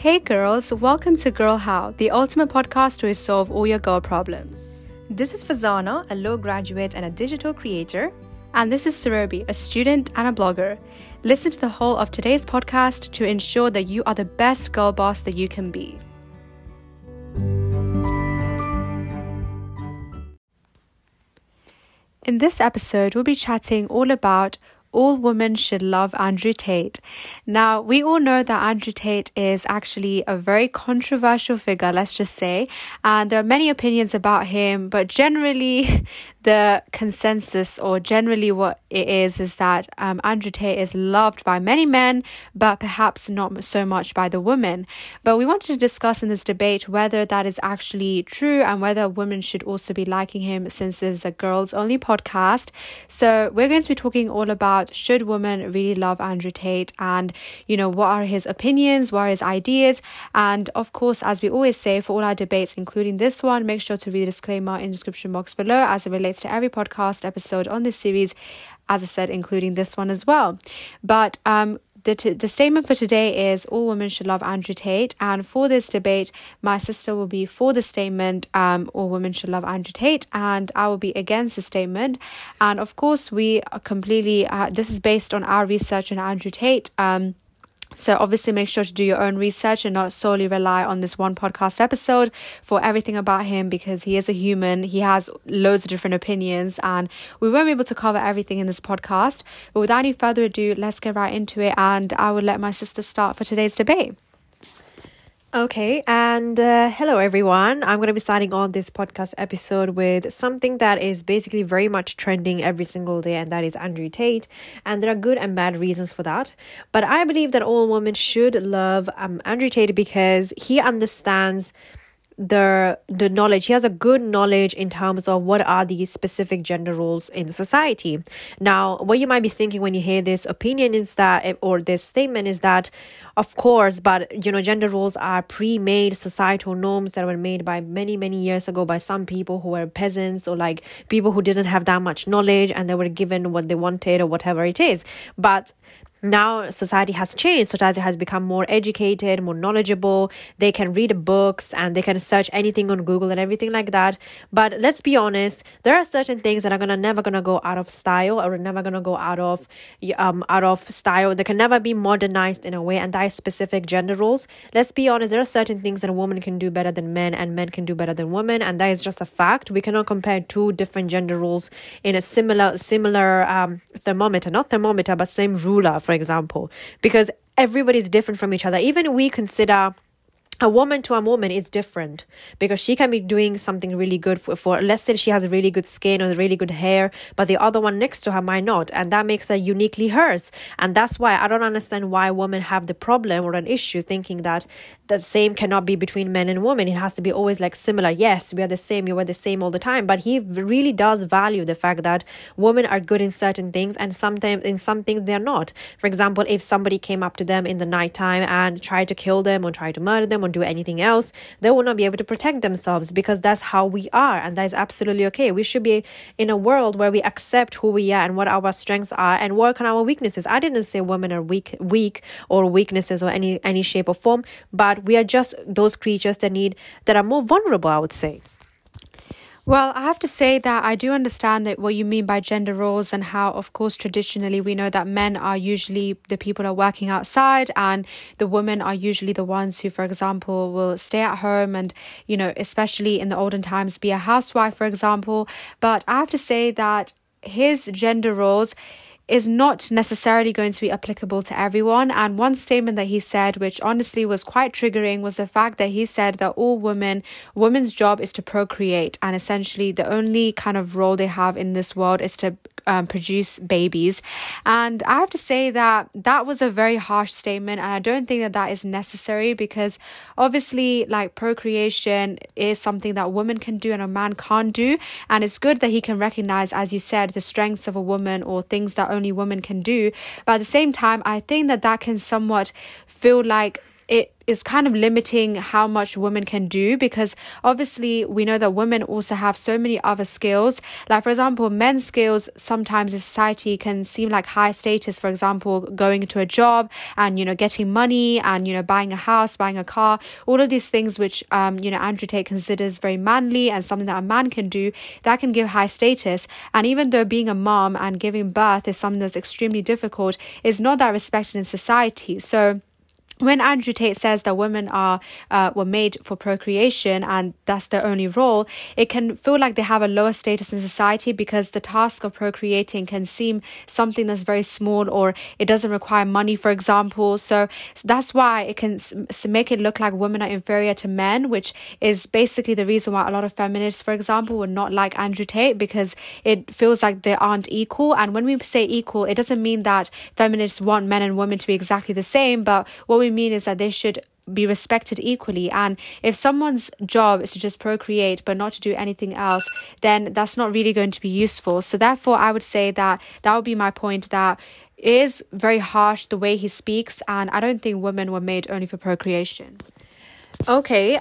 Hey girls, welcome to Girl How, the ultimate podcast to solve all your girl problems. This is Fazana, a law graduate and a digital creator. And this is Sarobi, a student and a blogger. Listen to the whole of today's podcast to ensure that you are the best girl boss that you can be. In this episode, we'll be chatting all about all women should love Andrew Tate. Now, we all know that Andrew Tate is actually a very controversial figure, let's just say, and there are many opinions about him, but generally the consensus, or generally what it is that Andrew Tate is loved by many men, but perhaps not so much by the women. But we wanted to discuss in this debate whether that is actually true and whether women should also be liking him, since this is a girls only podcast. So we're going to be talking all about should women really love Andrew Tate, and what are his opinions, what are his ideas, and of course, as we always say, for all our debates including this one, make sure to read the disclaimer in the description box below, as it relates to every podcast episode on this series, as I said, including this one as well. But the statement for today is all women should love Andrew Tate, and for this debate my sister will be for the statement all women should love Andrew Tate, and I will be against the statement. And of course, we are completely this is based on our research on Andrew Tate. So obviously make sure to do your own research and not solely rely on this one podcast episode for everything about him, because he is a human. He has loads of different opinions and we won't be able to cover everything in this podcast. But without any further ado, let's get right into it, and I will let my sister start for today's debate. Okay, and hello everyone. I'm going to be starting on this podcast episode with something that is basically very much trending every single day, and that is Andrew Tate. And there are good and bad reasons for that. But I believe that all women should love Andrew Tate because he understands the knowledge. He has a good knowledge in terms of what are the specific gender roles in the society. Now, what you might be thinking when you hear this opinion is that, or this statement is that, of course, but gender roles are pre-made societal norms that were made by many years ago by some people who were peasants, or like people who didn't have that much knowledge and they were given what they wanted or whatever it is. But now society has changed. Society has become more educated, more knowledgeable. They can read books and they can search anything on Google and everything like that. But let's be honest, there are certain things that are never gonna go out of style, or never gonna go out of style. They can never be modernized in a way, and that is specific gender roles. Let's be honest, there are certain things that women can do better than men and men can do better than women, and that is just a fact. We cannot compare two different gender roles in a similar thermometer, not thermometer, but same ruler, for example, because everybody is different from each other. Even we consider a woman to a woman is different, because she can be doing something really good for let's say she has a really good skin or really good hair, but the other one next to her might not, and that makes her uniquely hers. And that's why I don't understand why women have the problem or an issue thinking that the same cannot be between men and women. It has to be always like similar. Yes, we are the same, you are the same all the time, but he really does value the fact that women are good in certain things and sometimes in some things they're not. For example, if somebody came up to them in the nighttime and tried to kill them or try to murder them or do anything else, they will not be able to protect themselves, because that's how we are, and that is absolutely okay. We should be in a world where we accept who we are and what our strengths are and work on our weaknesses. I didn't say women are weak or weaknesses or any shape or form, but we are just those creatures that are more vulnerable, I would say. Well, I have to say that I do understand that what you mean by gender roles, and how, of course, traditionally we know that men are usually the people who are working outside and the women are usually the ones who, for example, will stay at home and, especially in the olden times, be a housewife, for example. But I have to say that his gender roles is not necessarily going to be applicable to everyone. And one statement that he said, which honestly was quite triggering, was the fact that he said that women's job is to procreate, and essentially the only kind of role they have in this world is to produce babies. And I have to say that was a very harsh statement, and I don't think that is necessary, because obviously like procreation is something that a woman can do and a man can't do, and it's good that he can recognize, as you said, the strengths of a woman or things that only women can do. But at the same time, I think that can somewhat feel like it is kind of limiting how much women can do, because obviously we know that women also have so many other skills. Like, for example, men's skills sometimes in society can seem like high status. For example, going into a job and, getting money and, buying a house, buying a car, all of these things which, Andrew Tate considers very manly and something that a man can do, that can give high status. And even though being a mom and giving birth is something that's extremely difficult, it's not that respected in society. So when Andrew Tate says that women were made for procreation and that's their only role, it can feel like they have a lower status in society, because the task of procreating can seem something that's very small, or it doesn't require money, for example. So that's why it can make it look like women are inferior to men, which is basically the reason why a lot of feminists, for example, would not like Andrew Tate, because it feels like they aren't equal. And when we say equal, it doesn't mean that feminists want men and women to be exactly the same, but what we mean is that they should be respected equally. And if someone's job is to just procreate but not to do anything else, then that's not really going to be useful. So therefore, I would say that would be my point, that it is very harsh the way he speaks, and I don't think women were made only for procreation. Okay,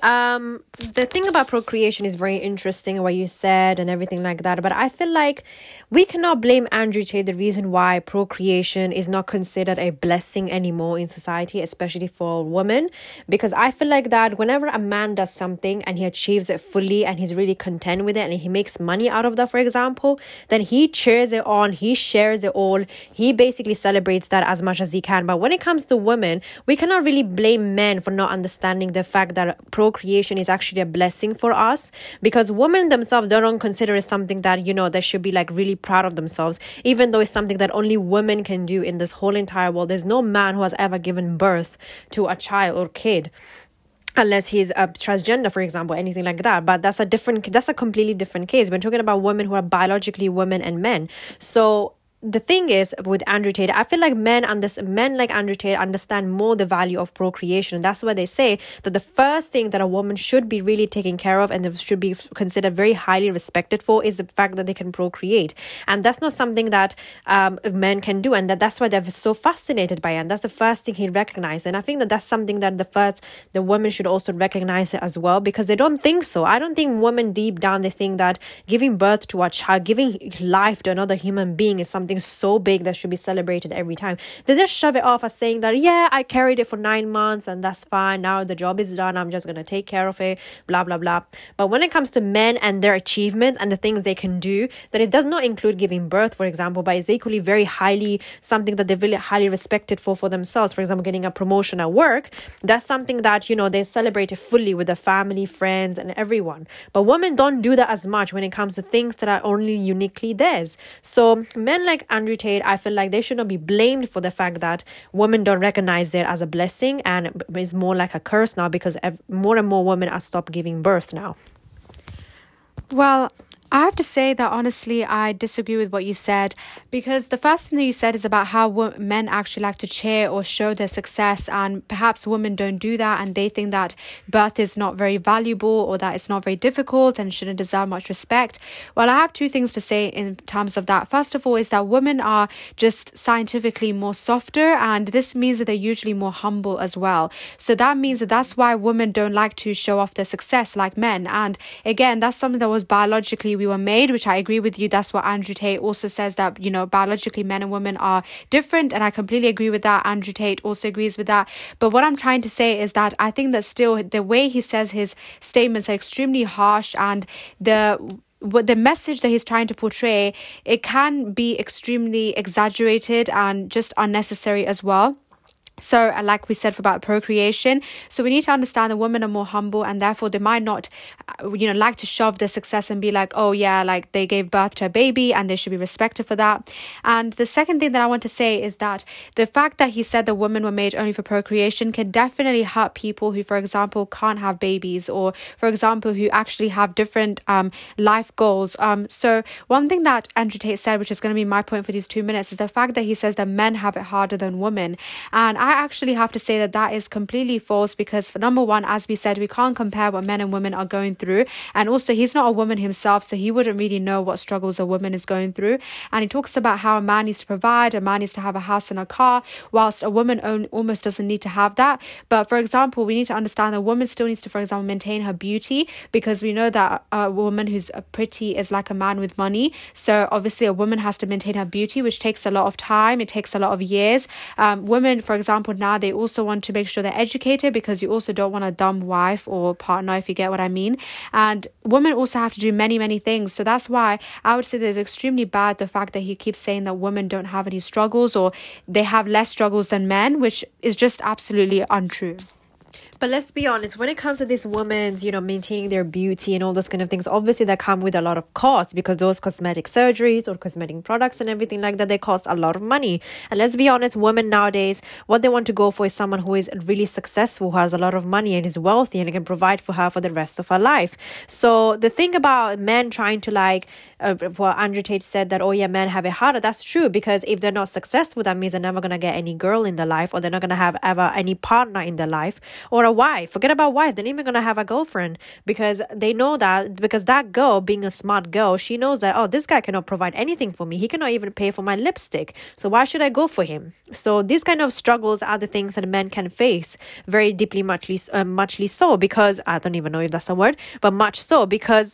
the thing about procreation is very interesting, what you said and everything like that, but I feel like we cannot blame Andrew Tate the reason why procreation is not considered a blessing anymore in society, especially for women, because I feel like that whenever a man does something and he achieves it fully and he's really content with it and he makes money out of that, for example, then he cheers it on, he shares it all, he basically celebrates that as much as he can. But when it comes to women, we cannot really blame men for not understanding the fact that procreation is actually a blessing for us, because women themselves, they don't consider it something that, they should be like really proud of themselves, even though it's something that only women can do in this whole entire world. There's no man who has ever given birth to a child or kid, unless he's a transgender, for example, anything like that. But that's a completely different case. We're talking about women who are biologically women and men. So the thing is, with Andrew Tate, I feel like men like Andrew Tate understand more the value of procreation. And that's why they say that the first thing that a woman should be really taken care of and should be considered very highly respected for is the fact that they can procreate. And that's not something that men can do. And that's why they're so fascinated by it. And that's the first thing he recognized. And I think that that's something that the women should also recognize it as well, because they don't think so. I don't think women deep down, they think that giving birth to a child, giving life to another human being is something so big that should be celebrated every time. They just shove it off as saying that, yeah, I carried it for 9 months and that's fine. Now the job is done. I'm just going to take care of it, blah, blah, blah. But when it comes to men and their achievements and the things they can do, that it does not include giving birth, for example, but it's equally very highly something that they're really highly respected for themselves. For example, getting a promotion at work, that's something that, they celebrate it fully with their family, friends, and everyone. But women don't do that as much when it comes to things that are only uniquely theirs. So men like Andrew Tate, I feel like they should not be blamed for the fact that women don't recognize it as a blessing, and it's more like a curse now, because more and more women are stopped giving birth now. Well, I have to say that honestly, I disagree with what you said, because the first thing that you said is about how men actually like to cheer or show their success, and perhaps women don't do that and they think that birth is not very valuable or that it's not very difficult and shouldn't deserve much respect. Well, I have two things to say in terms of that. First of all is that women are just scientifically more softer, and this means that they're usually more humble as well. So that means that that's why women don't like to show off their success like men. And again, that's something that was biologically we were made, which I agree with you. That's what Andrew Tate also says, that, biologically men and women are different. And I completely agree with that. Andrew Tate also agrees with that. But what I'm trying to say is that I think that still the way he says his statements are extremely harsh, and the message that he's trying to portray, it can be extremely exaggerated and just unnecessary as well. So like we said about procreation, so we need to understand that women are more humble, and therefore they might not, like to shove their success and be like, oh yeah, like they gave birth to a baby and they should be respected for that. And the second thing that I want to say is that the fact that he said that women were made only for procreation can definitely hurt people who, for example, can't have babies, or for example, who actually have different life goals. So one thing that Andrew Tate said, which is going to be my point for these 2 minutes, is the fact that he says that men have it harder than women. And I I actually have to say that that is completely false, because for number one, as we said, we can't compare what men and women are going through. And also, he's not a woman himself, so he wouldn't really know what struggles a woman is going through. And he talks about how a man needs to provide, a man needs to have a house and a car, whilst a woman almost doesn't need to have that. But for example, we need to understand that a woman still needs to, for example, maintain her beauty, because we know that a woman who's pretty is like a man with money. So obviously a woman has to maintain her beauty, which takes a lot of time. It takes a lot of years. Women, for example, now they also want to make sure they're educated, because you also don't want a dumb wife or partner, if you get what I mean. And women also have to do many, many things. So that's why I would say that it's extremely bad, the fact that he keeps saying that women don't have any struggles, or they have less struggles than men, which is just absolutely untrue. But let's be honest, when it comes to this women's, maintaining their beauty and all those kind of things, obviously that come with a lot of cost, because those cosmetic surgeries or cosmetic products and everything like that, they cost a lot of money. And let's be honest, women nowadays, what they want to go for is someone who is really successful, who has a lot of money and is wealthy and can provide for her for the rest of her life. So the thing about men trying to what Andrew Tate said, that, oh yeah, men have it harder. That's true, because if they're not successful, that means they're never going to get any girl in their life, or they're not going to have ever any partner in their life, or a wife. Forget about wife. They're not even going to have a girlfriend, because they know that, because that girl, being a smart girl, she knows that, oh, this guy cannot provide anything for me. He cannot even pay for my lipstick. So why should I go for him? So these kind of struggles are the things that men can face very deeply, muchly so, because I don't even know if that's a word, but much so, because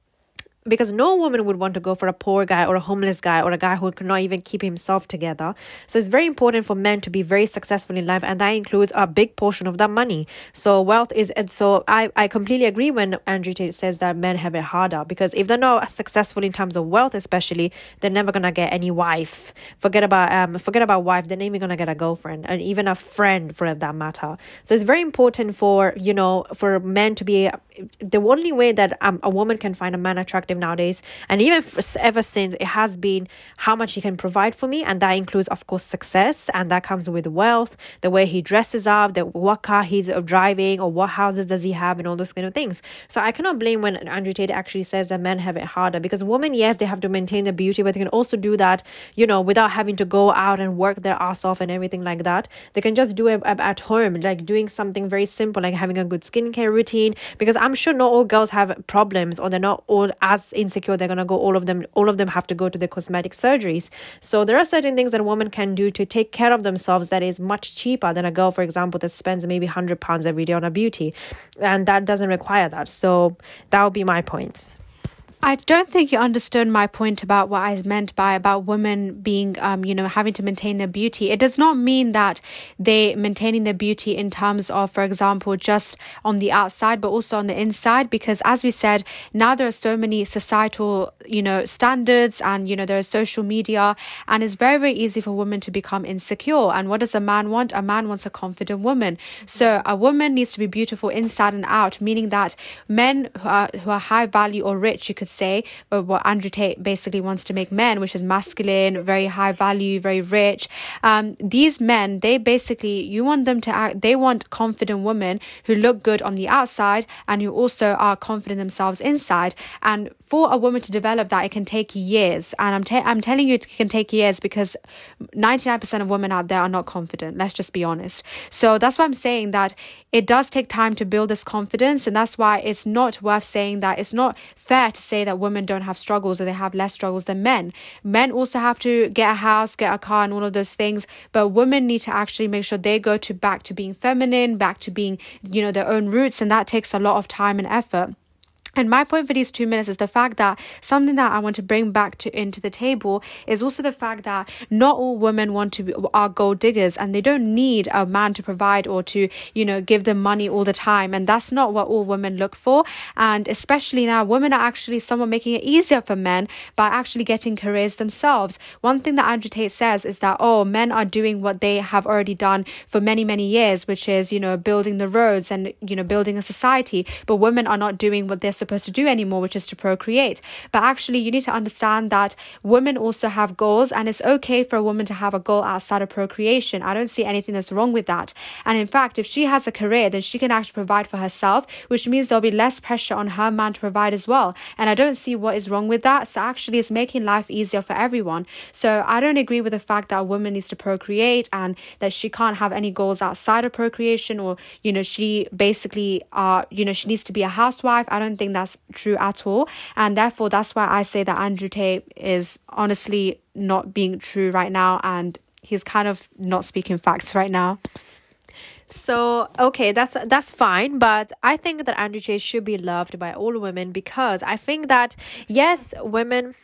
no woman would want to go for a poor guy or a homeless guy or a guy who cannot even keep himself together. So it's very important for men to be very successful in life, and that includes a big portion of that money. So wealth is, and so I completely agree when Andrew Tate says that men have it harder, because if they're not successful in terms of wealth, especially, they're never gonna get any wife. Forget about wife. They're not even gonna get a girlfriend, and even a friend for that matter. So it's very important for men to be. The only way that a woman can find a man attractive nowadays, and even ever since, it has been how much he can provide for me, and that includes, of course, success, and that comes with wealth, the way he dresses up, what car he's driving, or what houses does he have, and all those kind of things. So I cannot blame when Andrew Tate actually says that men have it harder, because women, yes, they have to maintain their beauty, but they can also do that, without having to go out and work their ass off and everything like that. They can just do it at home, like doing something very simple, like having a good skincare routine, because I'm sure not all girls have problems, or they're not all as insecure. They're gonna go, all of them have to go to the cosmetic surgeries. So there are certain things that a woman can do to take care of themselves that is much cheaper than a girl, for example, that spends maybe £100 every day on a beauty, and that doesn't require that. So that would be my points. I don't think you understood my point about what I meant by about women being, having to maintain their beauty. It does not mean that they maintaining their beauty in terms of, for example, just on the outside, but also on the inside. Because as we said, now there are so many societal, standards, and, there is social media, and it's very, very easy for women to become insecure. And what does a man want? A man wants a confident woman. So a woman needs to be beautiful inside and out, meaning that men who are high value or rich, you could say, or what Andrew Tate basically wants to make men, which is masculine, very high value, very rich. These men, they want confident women who look good on the outside and who also are confident themselves inside. And for a woman to develop that, it can take years. And I'm telling you, it can take years, because 99% of women out there are not confident. Let's just be honest. So that's why I'm saying that it does take time to build this confidence, and that's why it's not worth saying that. It's not fair to say that women don't have struggles, or they have less struggles than men. Men also have to get a house, get a car, and all of those things, but women need to actually make sure they go back to being feminine, back to being, their own roots, and that takes a lot of time and effort. And my point for these 2 minutes is the fact that something that I want to bring back into the table is also the fact that not all women are gold diggers, and they don't need a man to provide or to, give them money all the time. And that's not what all women look for. And especially now, women are actually somewhat making it easier for men by actually getting careers themselves. One thing that Andrew Tate says is that, men are doing what they have already done for many, many years, which is, building the roads and, building a society. But women are not doing what they're supposed to do anymore, which is to procreate. But actually, you need to understand that women also have goals, and it's okay for a woman to have a goal outside of procreation. I don't see anything that's wrong with that. And in fact, if she has a career, then she can actually provide for herself, which means there'll be less pressure on her man to provide as well. And I don't see what is wrong with that. So actually, it's making life easier for everyone. So I don't agree with the fact that a woman needs to procreate and that she can't have any goals outside of procreation, or she basically she needs to be a housewife. I don't think that's true at all, and therefore that's why I say that Andrew Tate is honestly not being true right now, and he's kind of not speaking facts right now. So, okay, that's fine, but I think that Andrew Tate should be loved by all women, because I think that, yes, women...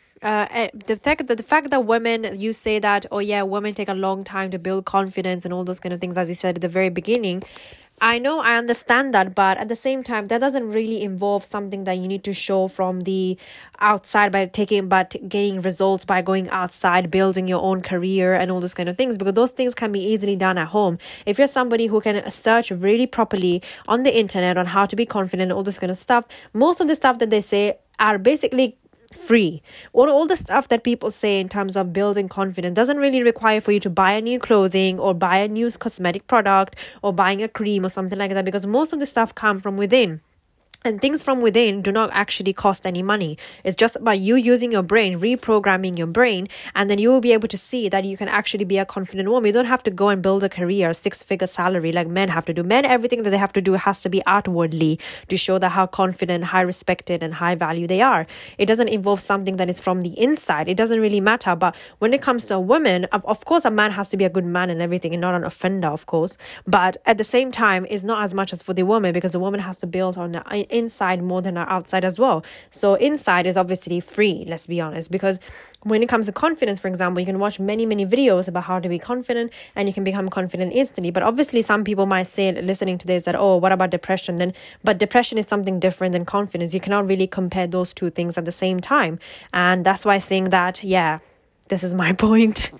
the fact that women, you say that, oh yeah, women take a long time to build confidence and all those kind of things, as you said at the very beginning. I know, I understand that, but at the same time, that doesn't really involve something that you need to show from the outside but getting results by going outside, building your own career and all those kind of things, because those things can be easily done at home. If you're somebody who can search really properly on the internet on how to be confident, all this kind of stuff, most of the stuff that they say are basically free. All the stuff that people say in terms of building confidence doesn't really require for you to buy a new clothing or buy a new cosmetic product or buying a cream or something like that, because most of the stuff come from within. And things from within do not actually cost any money. It's just about you using your brain, reprogramming your brain, and then you will be able to see that you can actually be a confident woman. You don't have to go and build a career, 6-figure salary like men have to do. Men, everything that they have to do has to be outwardly to show that how confident, high respected, and high value they are. It doesn't involve something that is from the inside. It doesn't really matter. But when it comes to a woman, of course, a man has to be a good man and everything, and not an offender, of course. But at the same time, it's not as much as for the woman, because the woman has to build on the inside more than our outside as well. So inside is obviously free, let's be honest, because when it comes to confidence, for example, you can watch many videos about how to be confident, and you can become confident instantly. But obviously some people might say, listening to this, that, oh, what about depression? But depression is something different than confidence. You cannot really compare those two things at the same time. And that's why I think that, yeah, this is my point.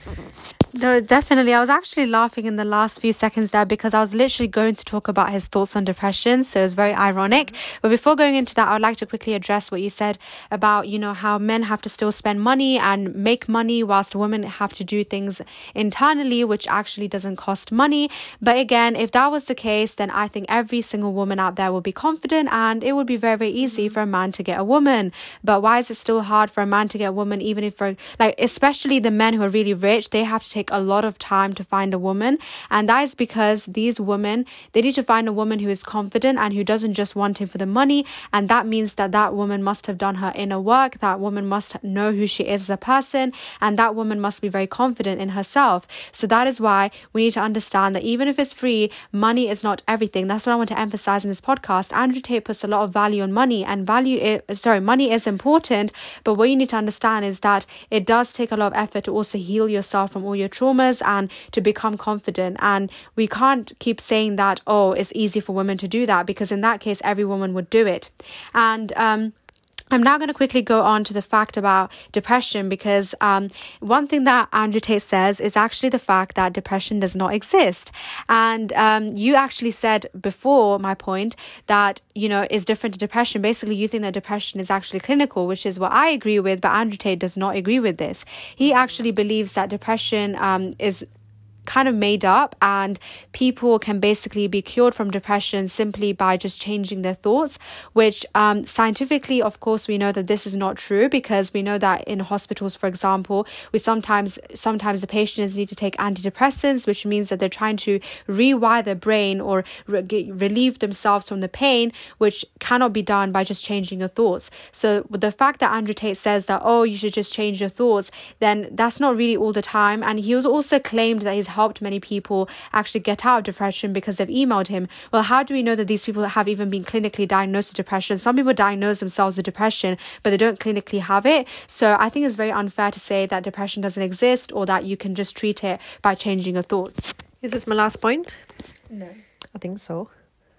No, definitely. I was actually laughing in the last few seconds there, because I was literally going to talk about his thoughts on depression. So it's very ironic. But before going into that, I would like to quickly address what you said about, how men have to still spend money and make money, whilst women have to do things internally, which actually doesn't cost money. But again, if that was the case, then I think every single woman out there will be confident, and it would be very, very easy for a man to get a woman. But why is it still hard for a man to get a woman, even if, especially the men who are really rich, they have to take a lot of time to find a woman. And that is because these women, they need to find a woman who is confident and who doesn't just want him for the money. And that means that woman must have done her inner work. That woman must know who she is as a person, and that woman must be very confident in herself. So that is why we need to understand that even if it's free, money is not everything. That's what I want to emphasize in this podcast. Andrew Tate puts a lot of value on money, and money is important. But what you need to understand is that it does take a lot of effort to also heal yourself from all your traumas and to become confident. And we can't keep saying that, oh, it's easy for women to do that, because in that case, every woman would do it. And I'm now going to quickly go on to the fact about depression, because one thing that Andrew Tate says is actually the fact that depression does not exist. And you actually said before my point that, is different to depression. Basically, you think that depression is actually clinical, which is what I agree with, but Andrew Tate does not agree with this. He actually believes that depression is kind of made up, and people can basically be cured from depression simply by just changing their thoughts, which scientifically, of course, we know that this is not true, because we know that in hospitals, for example, we sometimes the patients need to take antidepressants, which means that they're trying to rewire their brain or relieve themselves from the pain, which cannot be done by just changing your thoughts. So with the fact that Andrew Tate says that, oh, you should just change your thoughts, then that's not really all the time. And he was also claimed that he's helped many people actually get out of depression because they've emailed him. Well, how do we know that these people have even been clinically diagnosed with depression? Some people diagnose themselves with depression, but they don't clinically have it. So I think it's very unfair to say that depression doesn't exist, or that you can just treat it by changing your thoughts. Is this my last point? No. I think so.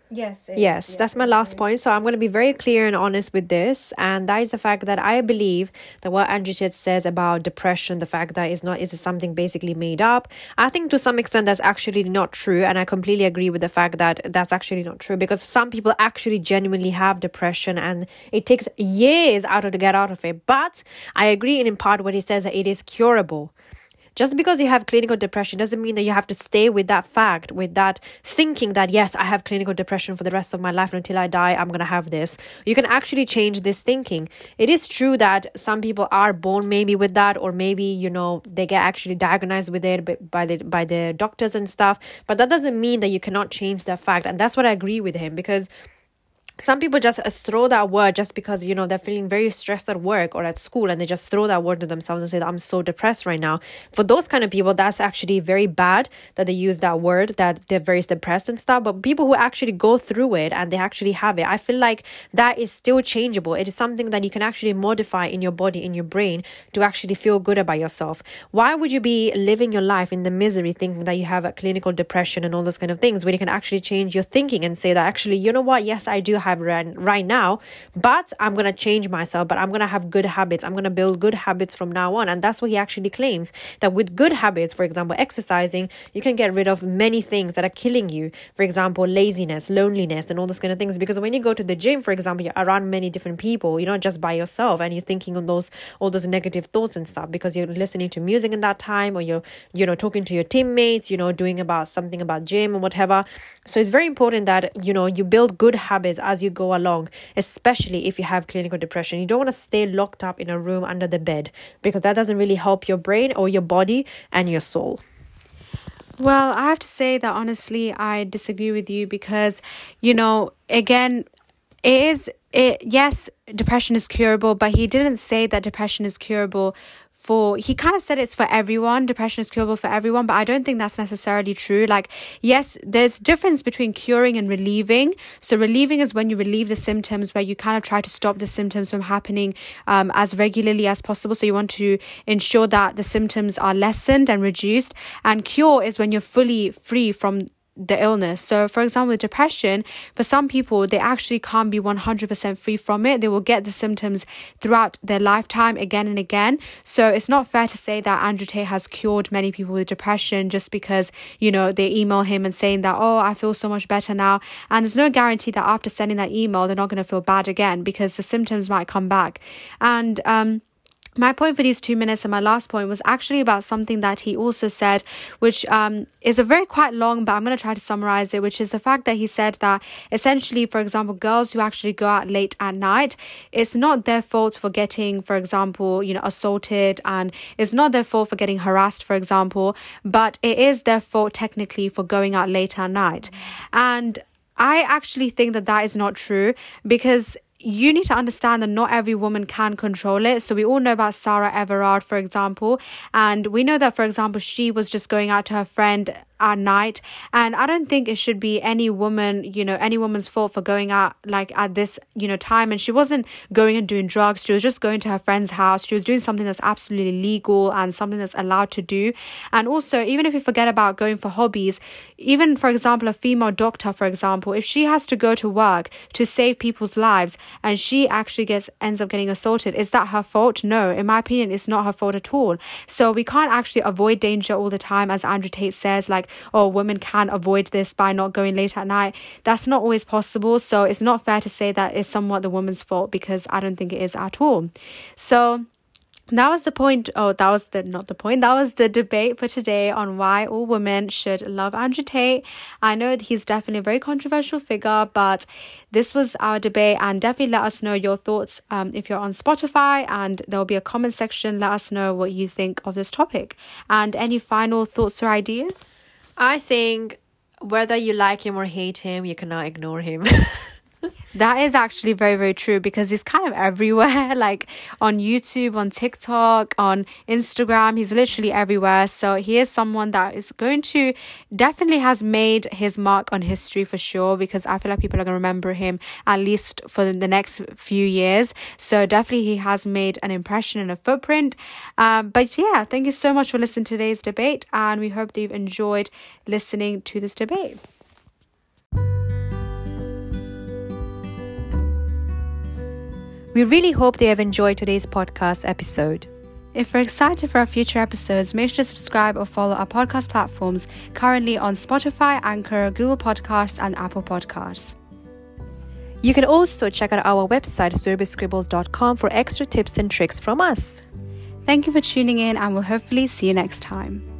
Yes, that's my last point. So I'm going to be very clear and honest with this. And that is the fact that I believe that what Andrew Tate says about depression, the fact that is something basically made up. I think to some extent that's actually not true. And I completely agree with the fact that that's actually not true, because some people actually genuinely have depression and it takes years to get out of it. But I agree in part when he says that it is curable. Just because you have clinical depression doesn't mean that you have to stay with that fact, with that thinking that, yes, I have clinical depression for the rest of my life, and until I die, I'm going to have this. You can actually change this thinking. It is true that some people are born maybe with that, or maybe, they get actually diagnosed with it by the doctors and stuff. But that doesn't mean that you cannot change that fact. And that's what I agree with him, because some people just throw that word just because, they're feeling very stressed at work or at school, and they just throw that word to themselves and say, I'm so depressed right now. For those kind of people, that's actually very bad that they use that word, that they're very depressed and stuff. But people who actually go through it and they actually have it, I feel like that is still changeable. It is something that you can actually modify in your body, in your brain, to actually feel good about yourself. Why would you be living your life in the misery thinking that you have a clinical depression and all those kind of things, when you can actually change your thinking and say that, actually, you know what, yes, I do have right now, but I'm going to change myself, but I'm going to have good habits. I'm going to build good habits from now on. And that's what he actually claims, that with good habits, for example, exercising, you can get rid of many things that are killing you. For example, laziness, loneliness, and all those kind of things. Because when you go to the gym, for example, you're around many different people. You're not just by yourself, and you're thinking of all those negative thoughts and stuff, because you're listening to music in that time, or you're talking to your teammates, doing about something about gym or whatever. So it's very important that you build good habits as you go along, especially if you have clinical depression. You don't want to stay locked up in a room under the bed, because that doesn't really help your brain or your body and your soul. Well, I have to say that honestly, I disagree with you, because, again, yes, depression is curable, but he didn't say that depression is curable he kind of said it's for everyone. Depression is curable for everyone, but I don't think that's necessarily true. Like, yes, there's difference between curing and relieving. So relieving is when you relieve the symptoms, where you kind of try to stop the symptoms from happening as regularly as possible. So you want to ensure that the symptoms are lessened and reduced. And cure is when you're fully free from the illness. So for example, with depression, for some people, they actually can't be 100% free from it. They will get the symptoms throughout their lifetime again and again. So it's not fair to say that Andrew Tate has cured many people with depression just because, they email him and saying that, oh, I feel so much better now. And there's no guarantee that after sending that email, they're not going to feel bad again, because the symptoms might come back. And my point for these 2 minutes, and my last point, was actually about something that he also said, which is a very quite long, but I'm going to try to summarize it, which is the fact that he said that essentially, for example, girls who actually go out late at night, it's not their fault for getting, for example, assaulted, and it's not their fault for getting harassed, for example, but it is their fault technically for going out late at night. And I actually think that is not true, because you need to understand that not every woman can control it. So we all know about Sarah Everard, for example, and we know that, for example, she was just going out to her friend at night, and I don't think it should be any woman's fault for going out like at this time. And she wasn't going and doing drugs, she was just going to her friend's house. She was doing something that's absolutely legal and something that's allowed to do. And also, even if you forget about going for hobbies, even for example, a female doctor, for example, if she has to go to work to save people's lives and she actually ends up getting assaulted, is that her fault? No, in my opinion, it's not her fault at all. So we can't actually avoid danger all the time, as Andrew Tate says, like, oh, women can avoid this by not going late at night. That's not always possible. So it's not fair to say that it's somewhat the woman's fault, because I don't think it is at all. So that was the point. Oh, that was not the point. That was the debate for today on why all women should love Andrew Tate. I know he's definitely a very controversial figure, but this was our debate, and definitely let us know your thoughts if you're on Spotify, and there'll be a comment section. Let us know what you think of this topic. And any final thoughts or ideas? I think whether you like him or hate him, you cannot ignore him. That is actually very, very true, because he's kind of everywhere, like on YouTube, on TikTok, on Instagram. He's literally everywhere. So he is someone that is going to definitely has made his mark on history for sure, because I feel like people are going to remember him at least for the next few years. So definitely he has made an impression and a footprint. But yeah, thank you so much for listening to today's debate, and we hope that you've enjoyed listening to this debate. We really hope they have enjoyed today's podcast episode. If you're excited for our future episodes, make sure to subscribe or follow our podcast platforms currently on Spotify, Anchor, Google Podcasts, and Apple Podcasts. You can also check out our website, surabiscribbles.com, for extra tips and tricks from us. Thank you for tuning in, and we'll hopefully see you next time.